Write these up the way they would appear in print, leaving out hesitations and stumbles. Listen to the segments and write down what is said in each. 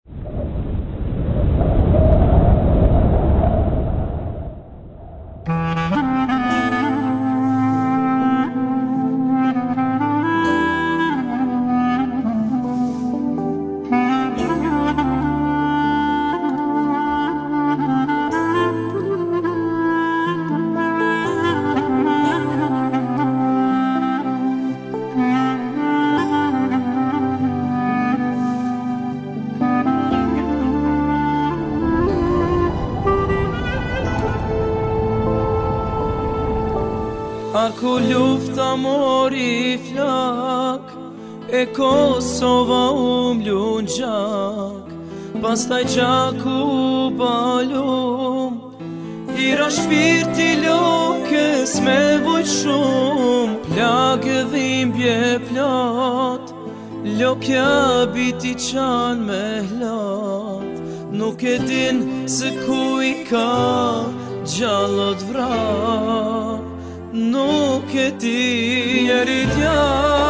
Arku lufta mori flak, e Kosova mlun gjak. Pastaj gjaku balum, ira shpirti lokës me vujt shum. Plagë dhimbje plot, lokja biti qan me hlat. Nuk e din se ku I ka gjallot vrar. Nuk e di eritja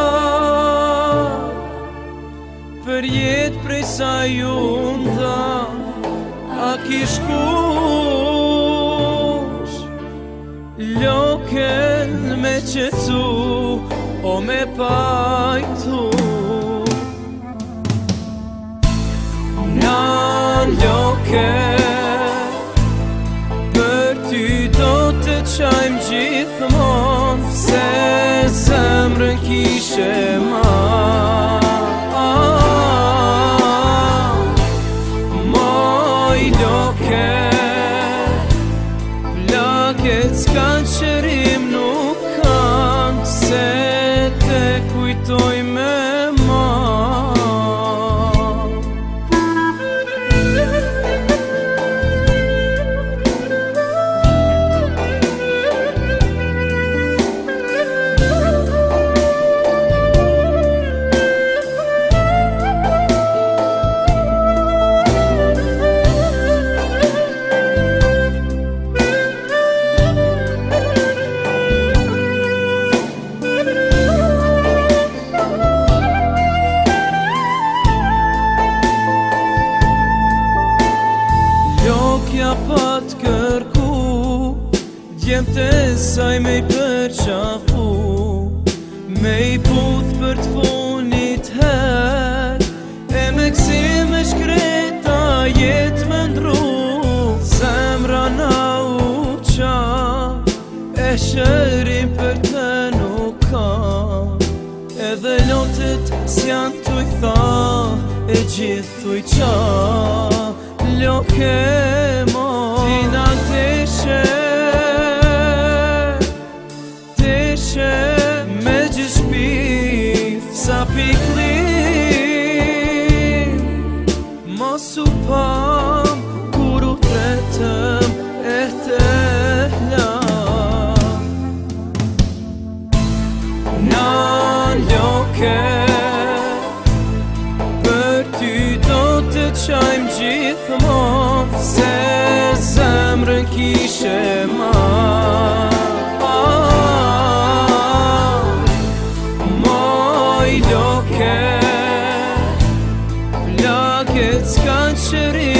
për jetë prej sa junda. A kish kush loken me qecu o me pajtu? Nan loken për ty do të qajmë gjithmon, se zemrën kishe ma. Moj loke, plaket s'kan qërim nuk kan, se te kujtoj me ma. Lokja pat kërku, djemte saj me I përqafu, me I puth për t'funit her, e me gzim e shkreta jet me ndru. Zemra na uqa, e shërim për të nuk ka, edhe lotet s'jan t'uj tha, e gjithë t'uj qa. Loke mo, tina teshe me gjithë shpif, sa piklim, mos u pam, kur u tretëm e te hlam. Nan loke, për ty do të qajmë gjithmon, se zemrën kishe ma. Moj loke, plaket s'kan qërim